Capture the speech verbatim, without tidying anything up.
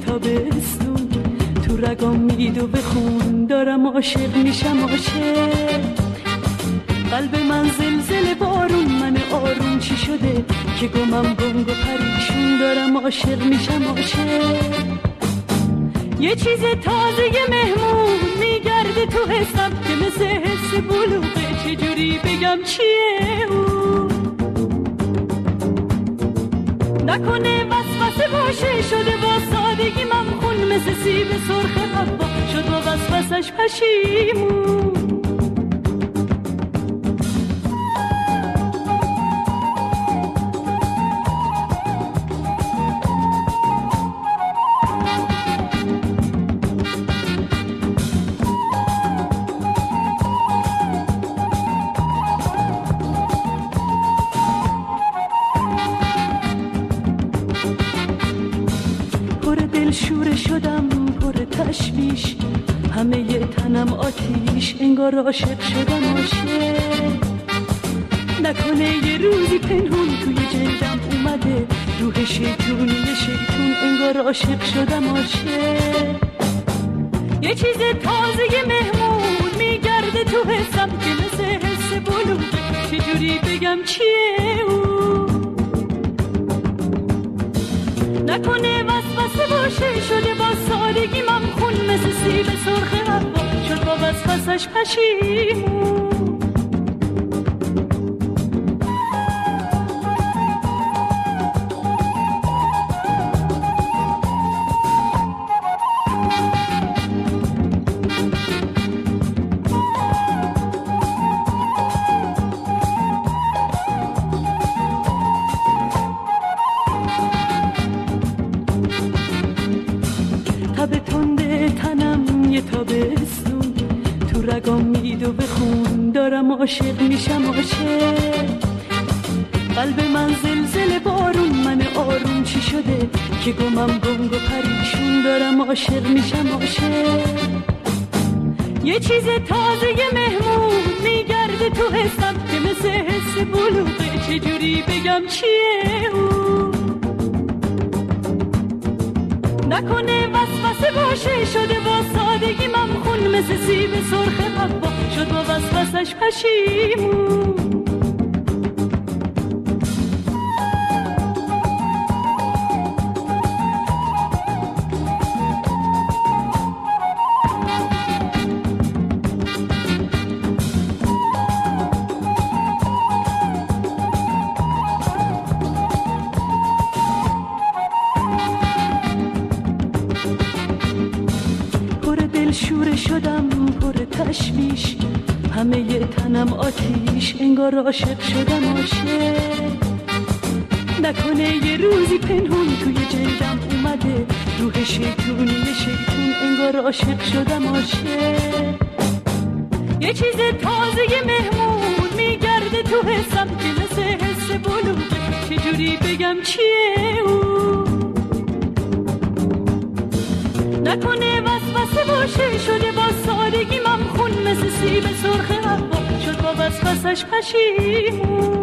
تابستون تو رگام میدو بخون دارم عاشق میشم عاشق. قلب من زلزله بارون من آروم چی شده که گمم گنگ و پریشون دارم عاشق میشم عاشق. یه چیز تازه مهمون میگرده تو حسم که مثل حس بلوغه چجوری بگم چیه اون. نکنه وسوسه باشه شده با سادگی ممخون مثل سیب سرخ حبا شد با وسوسش پشیمون. شوره شدم پر تشویش همه ی تنم آتیش انگار عاشق شدم عاشق. نکنه یه روزی پنهون توی جلدم اومده روح شیطونی شیطون انگار عاشق شدم عاشق. یه چیز تازه مهمون میگرده تو حسم که مثل حس بلوغه چجوری بگم چیه اون. نکنه وسوسه باشه شده با سادگی ممخون مثل سیب سرخ حبا شد با وسوسش پشیمون. تب تنده تنم یه تابستون تو رگام میدو بخون دارم عاشق میشم عاشق. قلب من زلزله بارون من آروم چی شده که گمم گنگ و پریشون دارم عاشق میشم عاشق. یه چیز تازه مهمون میگرده تو حسم که مثل حس بلوغه چجوری بگم چیه اون. نکنه وسوسه باشه شده با سادگی ممخون مثل سیب سرخ حبا شد با وسوسش پشیمون. شوره شدم پر تشویش همه ی تنم آتیش انگار عاشق شدم عاشق. نکنه یه روزی پنهون توی جلدم اومده روح شیطونی شیطون انگار عاشق شدم عاشق. یه چیز تازه مهمون میگرده تو حسم که مثل حس بلوغه چجوری بگم چیه اون. نکنه وسوسه باشه شده با سادگی ممخون مثل سیب سرخ حبا شد با وسوسش پشیمون.